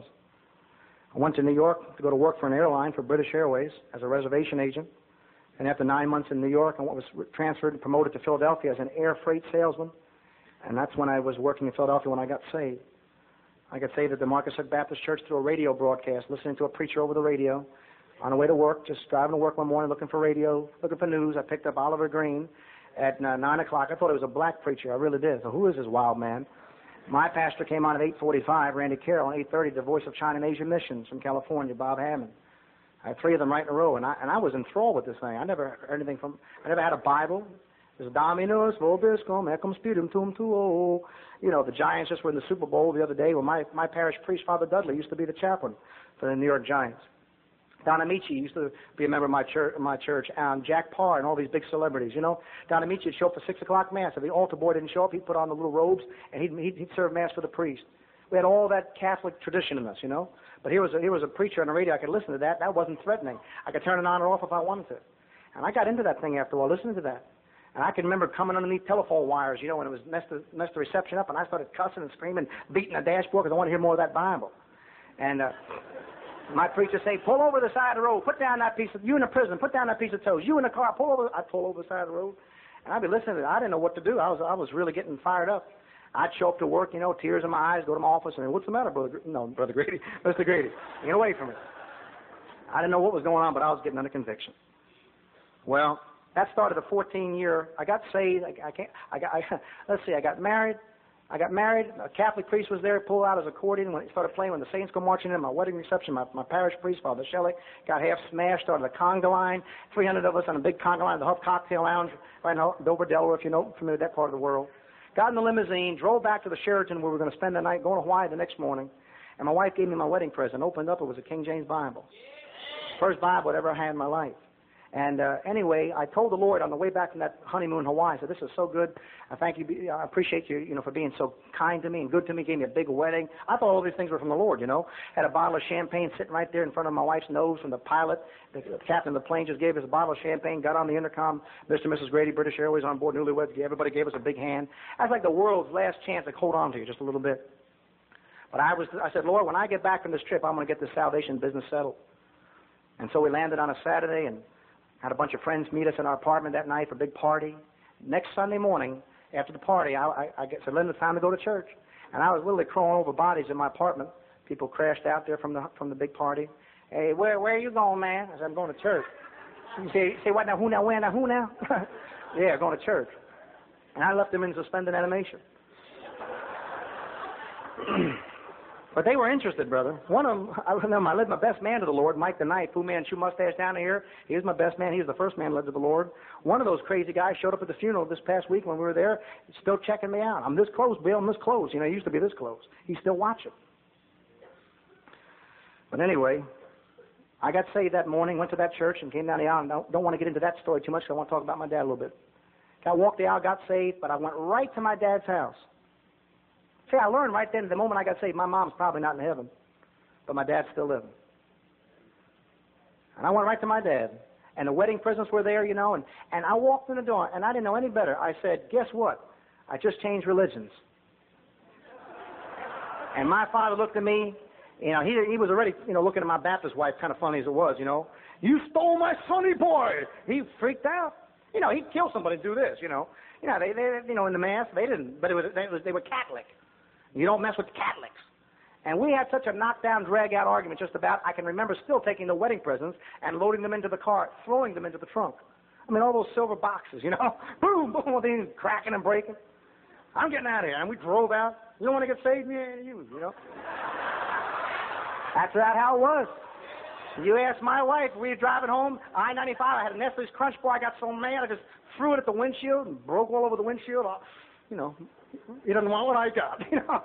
I went to New York to go to work for an airline for British Airways as a reservation agent. And after nine months in New York, I was transferred and promoted to Philadelphia as an air freight salesman. And that's when I was working in Philadelphia when I got saved. I got saved at the Marcus Hook Baptist Church through a radio broadcast, listening to a preacher over the radio. On the way to work, just driving to work one morning, looking for radio, looking for news. I picked up Oliver Green at uh, nine o'clock. I thought it was a black preacher. I really did. So who is this wild man? My pastor came on at eight forty-five, Randy Carroll, and eight thirty, the voice of China and Asia Missions from California, Bob Hammond. I had three of them right in a row, and I and I was enthralled with this thing. I never heard anything from, I never had a Bible. It was Dominus vobiscum, ecum spiritum tum tuo. You know, the Giants just were in the Super Bowl the other day. Well, my, my parish priest, Father Dudley, used to be the chaplain for the New York Giants. Don Amici used to be a member of my church, my church, and Jack Parr and all these big celebrities, you know. Don Amici would show up for six o'clock Mass. If the altar boy didn't show up, he'd put on the little robes, and he'd, he'd, he'd serve Mass for the priest. We had all that Catholic tradition in us, you know. But here was a, here was a preacher on the radio. I could listen to that. That wasn't threatening. I could turn it on or off if I wanted to. And I got into that thing after a while, listening to that. And I can remember coming underneath telephone wires, you know, when it was messed the, messed the reception up, and I started cussing and screaming, beating the dashboard because I wanted to hear more of that Bible. And uh, my preacher say, pull over the side of the road, put down that piece of, you in the prison, put down that piece of toast. You in the car, pull over. I'd pull over the side of the road. And I'd be listening to it. I didn't know what to do. I was I was really getting fired up. I'd show up to work, you know, tears in my eyes, go to my office, and what's the matter, Brother Grady? No, Brother Grady, Mister Grady, get away from me. I didn't know what was going on, but I was getting under conviction. Well, that started a fourteen-year. I got saved. I, I can't. I got. I, let's see. I got married. I got married. A Catholic priest was there, pulled out his accordion when he started playing. When the saints go marching in, my wedding reception, my, my parish priest, Father Shelley, got half smashed. Started a conga line. Three hundred of us on a big conga line, the Huff Cocktail Lounge, right in Dover, Delaware, if you know familiar with that part of the world. Got in the limousine, drove back to the Sheraton where we were going to spend the night, going to Hawaii the next morning. And my wife gave me my wedding present. Opened up, it was a King James Bible. First Bible I'd ever had in my life. And uh, anyway, I told the Lord on the way back from that honeymoon in Hawaii, I said, this is so good. I thank you. I appreciate you, you know, for being so kind to me and good to me. Gave me a big wedding. I thought all these things were from the Lord, you know. Had a bottle of champagne sitting right there in front of my wife's nose from the pilot. The, the captain of the plane just gave us a bottle of champagne, got on the intercom. Mister and Missus Grady, British Airways on board, newlyweds. Everybody gave us a big hand. That's like the world's last chance to hold on to you just a little bit. But I was, I said, Lord, when I get back from this trip, I'm going to get this salvation business settled. And so we landed on a Saturday and had a bunch of friends meet us in our apartment that night for a big party. Next Sunday morning, after the party, I, I, I said, Linda, it's time to go to church. And I was literally crawling over bodies in my apartment. People crashed out there from the from the big party. Hey, where where are you going, man? I said, I'm going to church. You say, say what now, who now, where now, who now? Yeah, going to church. And I left them in suspended animation. But they were interested, brother. One of them, I remember, I led my best man to the Lord, Mike the Knife, Fu Man, Shoe Mustache down here. He was my best man. He was the first man led to the Lord. One of those crazy guys showed up at the funeral this past week when we were there, still checking me out. I'm this close, Bill, I'm this close. You know, he used to be this close. He's still watching. But anyway, I got saved that morning, went to that church, and came down the aisle. And don't, don't want to get into that story too much, because I want to talk about my dad a little bit. Got walked the aisle, got saved, but I went right to my dad's house. See, I learned right then, the moment I got saved, my mom's probably not in heaven, but my dad's still living. And I went right to my dad, and the wedding presents were there, you know, and, and I walked in the door, and I didn't know any better. I said, guess what? I just changed religions. And my father looked at me, you know, he, he was already, you know, looking at my Baptist wife, kind of funny as it was, you know, You stole my sonny boy. He freaked out. You know, he'd kill somebody and do this, you know. You know, they, they you know, in the mass, they didn't, but it was, they, was, they were Catholic. You don't mess with Catholics. And we had such a knockdown, drag-out argument just about, I can remember still taking the wedding presents and loading them into the car, throwing them into the trunk. I mean, all those silver boxes, you know. Boom, boom, things cracking and breaking. I'm getting out of here. And we drove out. You don't want to get saved? Yeah, you, you know. That's about how it was. You ask my wife, we were driving home, I ninety-five, I had a Nestle's Crunch Bar, I got so mad, I just threw it at the windshield and broke all over the windshield. I, you know, he doesn't want what I got, you know.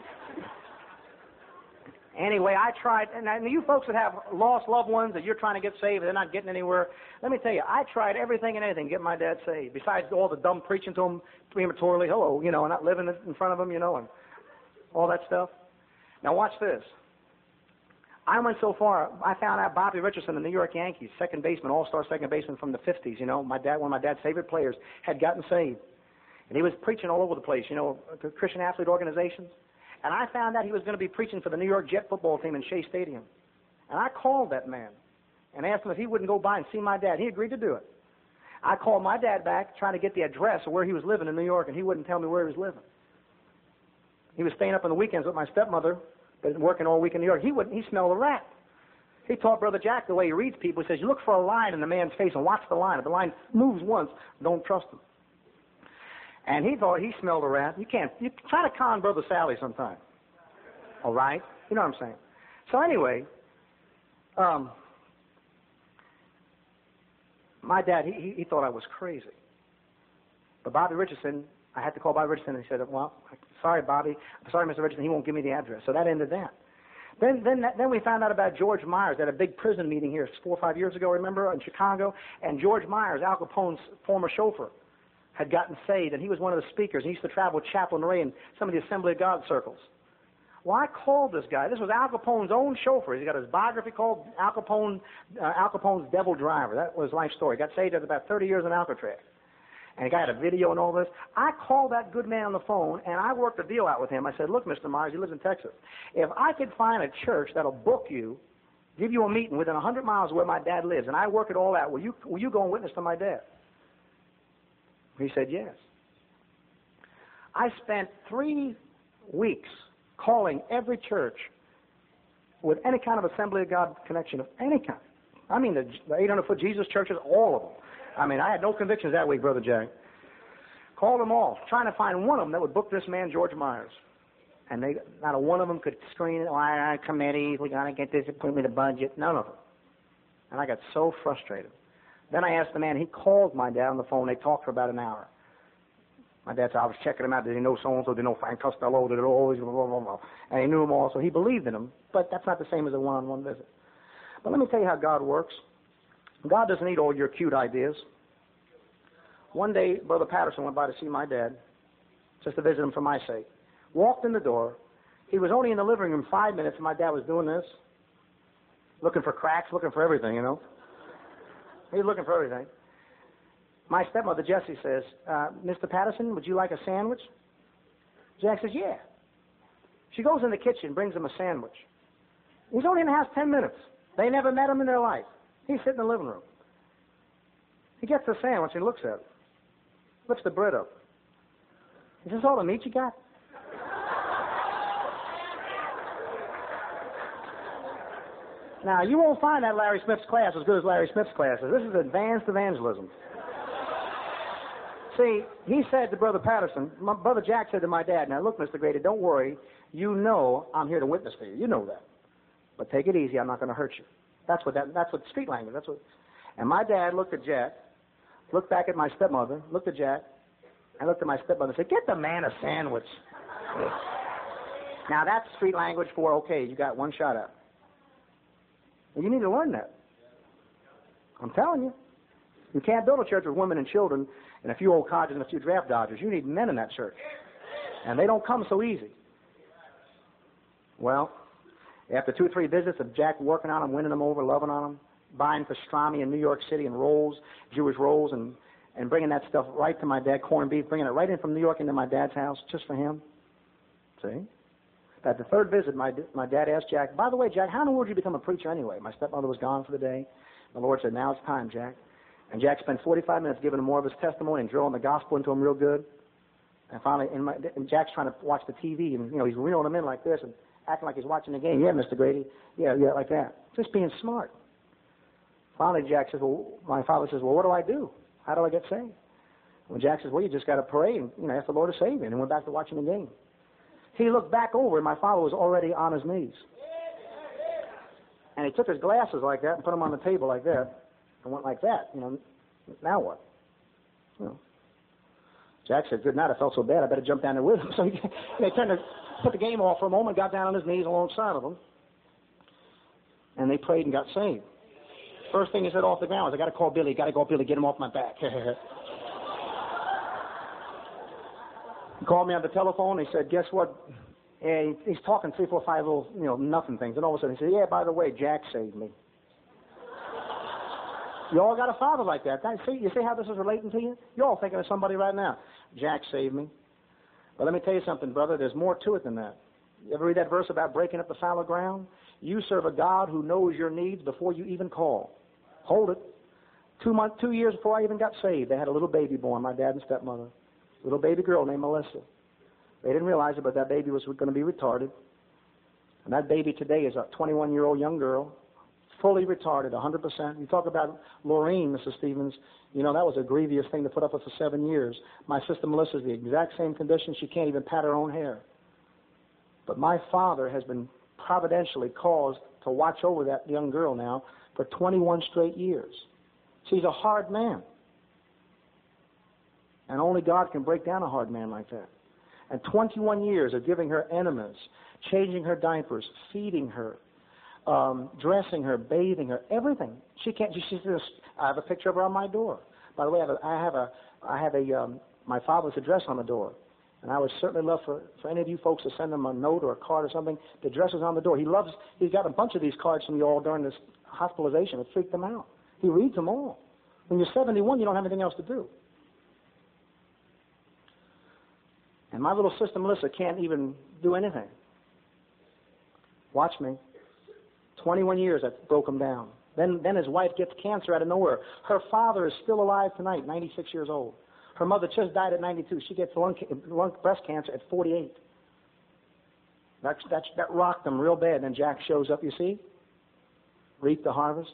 Anyway, I tried, and, and you folks that have lost loved ones that you're trying to get saved, they're not getting anywhere, let me tell you, I tried everything and anything to get my dad saved, besides all the dumb preaching to him prematurely, hello, you know, and not living in front of him, you know, and all that stuff. Now watch this. I went so far, I found out Bobby Richardson, the New York Yankees, second baseman, all-star second baseman from the fifties, you know, my dad, one of my dad's favorite players, had gotten saved. And he was preaching all over the place, you know, to Christian athlete organizations. And I found out he was going to be preaching for the New York Jet football team in Shea Stadium. And I called that man and asked him if he wouldn't go by and see my dad. He agreed to do it. I called my dad back trying to get the address of where he was living in New York, and he wouldn't tell me where he was living. He was staying up on the weekends with my stepmother, but working all week in New York. He wouldn't. He smelled a rat. He taught Brother Jack the way he reads people. He says, you look for a line in the man's face and watch the line. If the line moves once, don't trust him. And he thought he smelled a rat. You can't. You try to con Brother Sally sometime. All right? You know what I'm saying? So anyway, um, my dad, he, he, he thought I was crazy. But Bobby Richardson, I had to call Bobby Richardson, and he said, well, sorry, Bobby. I'm sorry, Mister Richardson, he won't give me the address. So that ended that. Then then, then we found out about George Myers. They had a big prison meeting here four or five years ago, remember, in Chicago. And George Myers, Al Capone's former chauffeur, had gotten saved, and he was one of the speakers. He used to travel with Chaplain Ray in some of the Assembly of God circles. Well, I called this guy. This was Al Capone's own chauffeur. He's got his biography called Al Capone, uh, Al Capone's Devil Driver. That was his life story. He got saved after about thirty years in Alcatraz. And the guy had a video and all this. I called that good man on the phone, and I worked a deal out with him. I said, look, Mister Myers, he lives in Texas. If I could find a church that'll book you, give you a meeting within one hundred miles of where my dad lives, and I work it all out, will you, will you go and witness to my dad? He said, yes. I spent three weeks calling every church with any kind of Assembly of God connection of any kind. I mean, the, the eight hundred foot Jesus churches, all of them. I mean, I had no convictions that week, Brother Jack. Called them all, trying to find one of them that would book this man, George Myers. And they, not a one of them could screen, oh, our committee, we got to get this, put me the budget. None of them. And I got so frustrated. Then I asked the man, he called my dad on the phone. They talked for about an hour. My dad said, I was checking him out. Did he know so-and-so? Did he know Frank Costello? Did he always, blah, blah, blah, blah. And he knew them all, so he believed in them. But that's not the same as a one-on-one visit. But let me tell you how God works. God doesn't need all your cute ideas. One day, Brother Patterson went by to see my dad, just to visit him for my sake. Walked in the door. He was only in the living room five minutes, and my dad was doing this, looking for cracks, looking for everything, you know. He was looking for everything. My stepmother, Jessie, says, uh, Mister Patterson, would you like a sandwich? Jack says, yeah. She goes in the kitchen, brings him a sandwich. He's only in the house ten minutes. They never met him in their life. He's sitting in the living room. He gets the sandwich and looks at it. Lifts the bread up. Is this all the meat you got? Now, you won't find that Larry Smith's class as good as Larry Smith's class is. This is advanced evangelism. See, he said to Brother Patterson, my Brother Jack said to my dad, now look, Mister Grady, don't worry. You know I'm here to witness for you. You know that. But take it easy. I'm not going to hurt you. That's what that, that's what street language, that's what. And my dad looked at Jack, looked back at my stepmother, looked at Jack, and looked at my stepmother and said, get the man a sandwich. Now that's street language for, okay, you got one shot at. And you need to learn that. I'm telling you. You can't build a church with women and children and a few old codgers and a few draft dodgers. You need men in that church. And they don't come so easy. Well, after two or three visits of Jack working on them, winning them over, loving on them, buying pastrami in New York City and rolls, Jewish rolls, and, and bringing that stuff right to my dad, corned beef, bringing it right in from New York into my dad's house just for him. See? At the third visit, my my dad asked Jack, by the way, Jack, how in the world did you become a preacher anyway? My stepmother was gone for the day. The Lord said, now it's time, Jack. And Jack spent forty-five minutes giving him more of his testimony and drilling the gospel into him real good. And finally, in my, and Jack's trying to watch the T V, and, you know, he's reeling him in like this and acting like he's watching the game. Yeah, Mister Grady. Yeah, yeah, like that. Just being smart. Finally, Jack says, well, my father says, well, what do I do? How do I get saved? Well, Jack says, well, you just got to pray and, you know, ask the Lord to save you. And went back to watching the game. He looked back over, and my father was already on his knees. And he took his glasses like that and put them on the table like that and went like that. You know, now what? You know. Jack said, good night, I felt so bad, I better jump down there with him. So he, they turned to put the game off for a moment, got down on his knees alongside of him, and they prayed and got saved. First thing he said off the ground was, I got to call Billy, got to call Billy, get him off my back. He called me on the telephone, he said, guess what? And he's talking three, four, five little, you know, nothing things. And all of a sudden he said, yeah, by the way, Jack saved me. You all got a father like that. See, you see how this is relating to you? You're all thinking of somebody right now. Jack saved me. But let me tell you something, brother. There's more to it than that. You ever read that verse about breaking up the fallow ground? You serve a God who knows your needs before you even call. Hold it. Two months, two years before I even got saved, they had a little baby born, my dad and stepmother. Little baby girl named Melissa. They didn't realize it, but that baby was going to be retarded. And that baby today is a twenty-one-year-old young girl, fully retarded, one hundred percent. You talk about Lorraine, Missus Stevens, you know, that was a grievous thing to put up with for seven years. My sister Melissa's the exact same condition. She can't even pat her own hair. But my father has been providentially caused to watch over that young girl now for twenty-one straight years. She's a hard man. And only God can break down a hard man like that. And twenty-one years of giving her enemas, changing her diapers, feeding her, um, dressing her, bathing her, everything. She can't. She, she's just. I have a picture of her on my door. By the way, I have a. I have a, I have a um, my father's address on the door, and I would certainly love for, for any of you folks to send him a note or a card or something. The address is on the door. He loves. He's got a bunch of these cards from you all during this hospitalization. It freaked him out. He reads them all. When you're seventy-one, you don't have anything else to do. And my little sister Melissa can't even do anything. Watch me. twenty-one years that broke him down. Then, then his wife gets cancer out of nowhere. Her father is still alive tonight, ninety-six years old. Her mother just died at ninety-two. She gets lung, lung breast cancer at forty-eight. That, that, that rocked them real bad. Then Jack shows up, you see? Reap the harvest.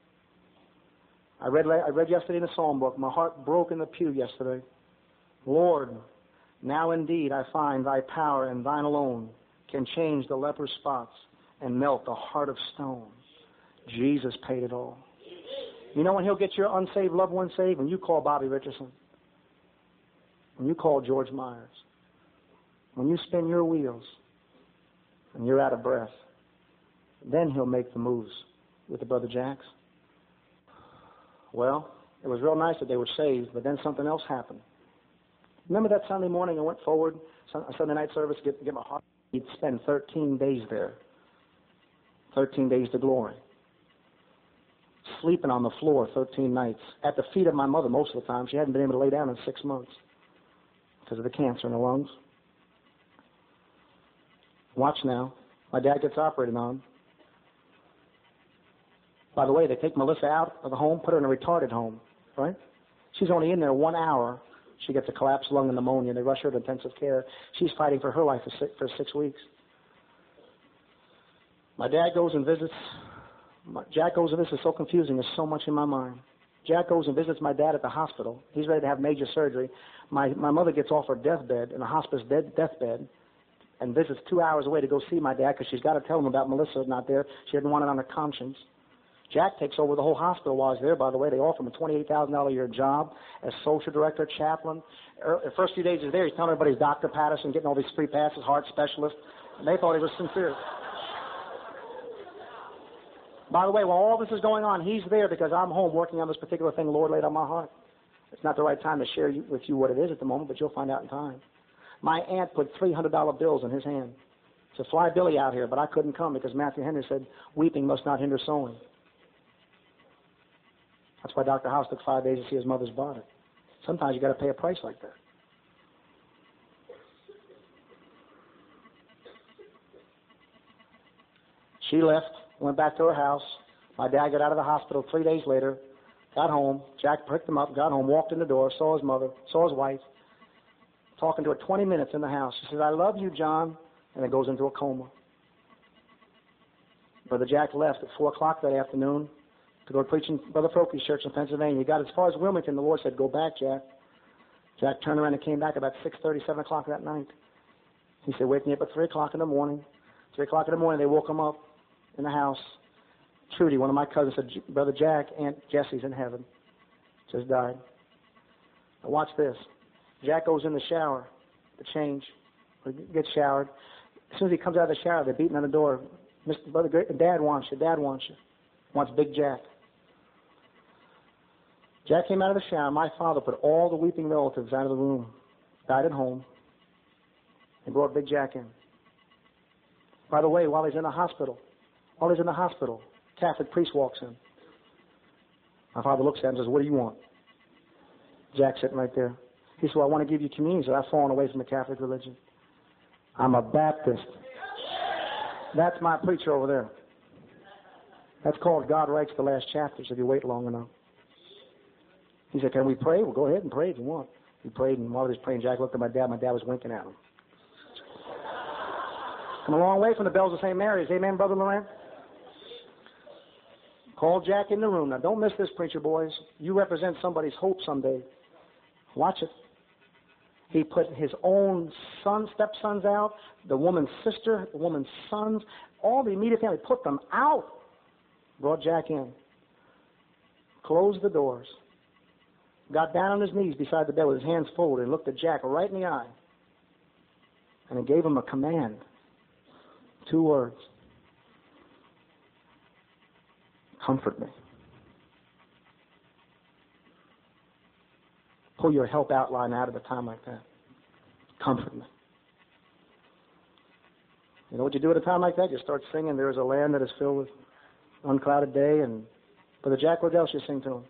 I read, I read yesterday in the Psalm book. My heart broke in the pew yesterday. Lord, now indeed I find thy power and thine alone can change the leper spots and melt the heart of stone. Jesus paid it all. You know when he'll get your unsaved loved one saved? When you call Bobby Richardson. When you call George Myers. When you spin your wheels and you're out of breath. Then he'll make the moves with the Brother Jacks. Well, it was real nice that they were saved, but then something else happened. Remember that Sunday morning I went forward, Sunday night service, to get, get my heart? He'd spend thirteen days there. thirteen days to glory. Sleeping on the floor thirteen nights. At the feet of my mother most of the time. She hadn't been able to lay down in six months because of the cancer in her lungs. Watch now. My dad gets operated on. By the way, they take Melissa out of the home, put her in a retarded home, right? She's only in there one hour. She gets a collapsed lung and pneumonia. They rush her to intensive care. She's fighting for her life for six, for six weeks. My dad goes and visits. My, Jack goes and visits. It's so confusing. There's so much in my mind. Jack goes and visits my dad at the hospital. He's ready to have major surgery. My my mother gets off her deathbed, in a hospice dead, deathbed, and visits two hours away to go see my dad because she's got to tell him about Melissa not there. She didn't want it on her conscience. Jack takes over the whole hospital while he's there, by the way. They offer him a twenty-eight thousand dollars a year job as social director, chaplain. The first few days he's there, he's telling everybody he's Doctor Patterson, getting all these free passes, heart specialist. And they thought he was sincere. By the way, while all this is going on, he's there because I'm home working on this particular thing the Lord laid on my heart. It's not the right time to share you, with you what it is at the moment, but you'll find out in time. My aunt put three hundred dollar bills in his hand. Said, fly Billy out here, but I couldn't come because Matthew Henry said, weeping must not hinder sowing. That's why Doctor House took five days to see his mother's body. Sometimes you got to pay a price like that. She left, went back to her house. My dad got out of the hospital three days later, got home. Jack picked him up, got home, walked in the door, saw his mother, saw his wife, talking to her twenty minutes in the house. She says, I love you, John, and then goes into a coma. Brother Jack left at four o'clock that afternoon to go preach in Brother Frokey's church in Pennsylvania. He got as far as Wilmington. The Lord said, go back, Jack. Jack turned around and came back about six thirty, seven o'clock that night. He said, wake me up at three o'clock in the morning. three o'clock in the morning, they woke him up in the house. Trudy, one of my cousins, said, Brother Jack, Aunt Jessie's in heaven. Just died. Now watch this. Jack goes in the shower to change, or gets showered. As soon as he comes out of the shower, they're beating on the door. Mister Brother, Dad wants you. Dad wants you. Wants Big Jack. Jack came out of the shower. My father put all the weeping relatives out of the room. Died at home. And brought Big Jack in. By the way, while he's in the hospital, while he's in the hospital, Catholic priest walks in. My father looks at him and says, what do you want? Jack's sitting right there. He said, well, I want to give you communion. He said, I've fallen away from the Catholic religion. I'm a Baptist. That's my preacher over there. That's called God Writes the Last Chapters if you wait long enough. He said, can we pray? Well, go ahead and pray if you want. He prayed, and while he was praying, Jack looked at my dad. My dad was winking at him. Come a long way from the bells of Saint Mary's. Amen, Brother Loren? Call Jack in the room. Now, don't miss this, preacher boys. You represent somebody's hope someday. Watch it. He put his own son, stepsons out, the woman's sister, the woman's sons, all the immediate family, put them out. Brought Jack in. Closed the doors. Got down on his knees beside the bed with his hands folded and looked at Jack right in the eye. And he gave him a command. Two words. Comfort me. Pull your help outline out at a time like that. Comfort me. You know what you do at a time like that? You start singing, there is a land that is filled with unclouded day, and Brother Jack, what else you sing to him?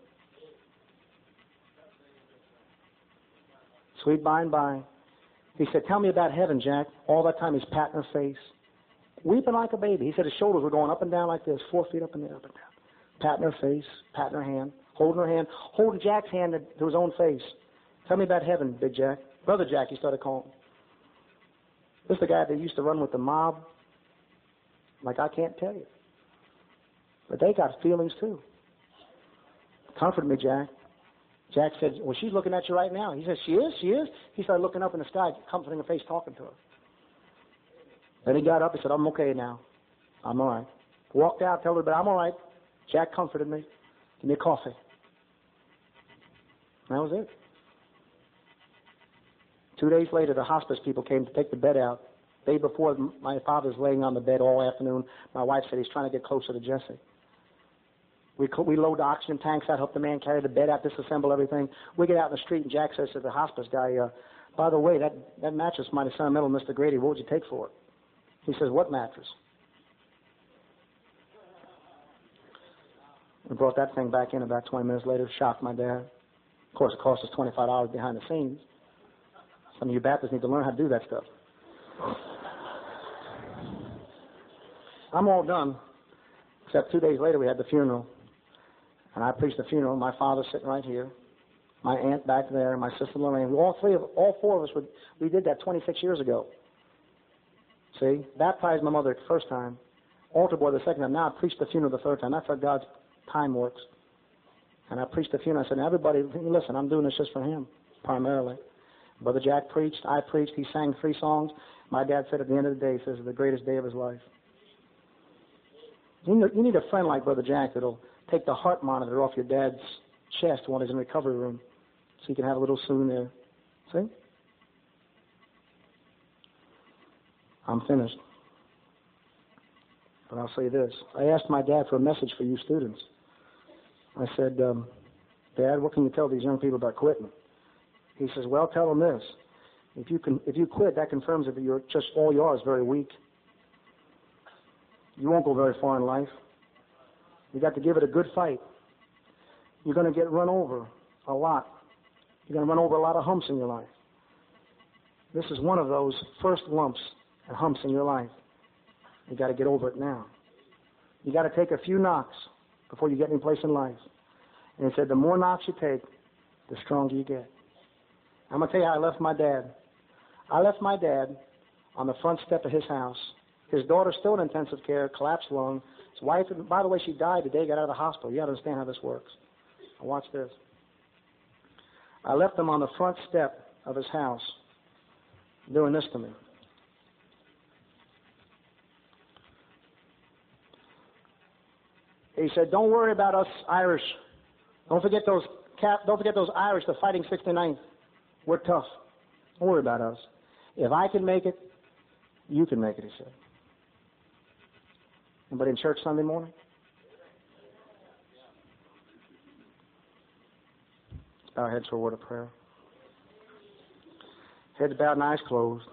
Sweet by and by. He said, tell me about heaven, Jack. All that time he's patting her face, weeping like a baby. He said his shoulders were going up and down like this, four feet up and down, up and down. Patting her face, patting her hand, holding her hand, holding Jack's hand to his own face. Tell me about heaven, Big Jack. Brother Jack, he started calling. This is the guy that used to run with the mob. Like, I can't tell you. But they got feelings too. Comfort me, Jack. Jack said, well, she's looking at you right now. He said, she is, she is. He started looking up in the sky, comforting her face, talking to her. Then he got up and said, I'm okay now. I'm all right. Walked out, told her, but I'm all right. Jack comforted me. Give me a coffee. And that was it. Two days later, the hospice people came to take the bed out. The day before, my father was laying on the bed all afternoon. My wife said he's trying to get closer to Jesse. We we load the oxygen tanks out, help the man carry the bed out, disassemble everything. We get out in the street, and Jack says to the hospice guy, uh, by the way, that, that mattress might have sentimental, Mister Grady. What would you take for it? He says, what mattress? We brought that thing back in about twenty minutes later, shocked my dad. Of course, it cost us twenty-five dollars behind the scenes. Some of you Baptists need to learn how to do that stuff. I'm all done, except two days later we had the funeral. And I preached the funeral. My father sitting right here, my aunt back there, my sister Lorraine. All three of, all four of us, would, we did that twenty-six years ago. See, baptized my mother the first time, altar boy the second time. Now I preached the funeral the third time. That's how God's time works. And I preached the funeral. I said, everybody, listen, I'm doing this just for him, primarily. Brother Jack preached. I preached. He sang three songs. My dad said at the end of the day, he says, it's the greatest day of his life. You need, you need a friend like Brother Jack that'll take the heart monitor off your dad's chest while he's in the recovery room so you can have a little soon there. See? I'm finished. But I'll say this. I asked my dad for a message for you students. I said, um, Dad, what can you tell these young people about quitting? He says, well, tell them this. If you can, if you quit, that confirms that you're just all you are is very weak. You won't go very far in life. You got to give it a good fight. You're going to get run over a lot. You're going to run over a lot of humps in your life. This is one of those first lumps and humps in your life. You got to get over it now. You got to take a few knocks. before you get any place in life. And he said, the more knocks you take, the stronger you get. I'm going to tell you how I left my dad. I left my dad on the front step of his house. His daughter's still in intensive care, collapsed lung. His wife, by the way, she died the day he got out of the hospital. You got to understand how this works. Now watch this. I left him on the front step of his house doing this to me. He said, don't worry about us Irish. Don't forget those Cap, don't forget those Irish, the fighting sixty-ninth. We're tough. Don't worry about us. If I can make it, you can make it, he said. Anybody in church Sunday morning? Let's bow our heads for a word of prayer. Heads bowed and eyes closed.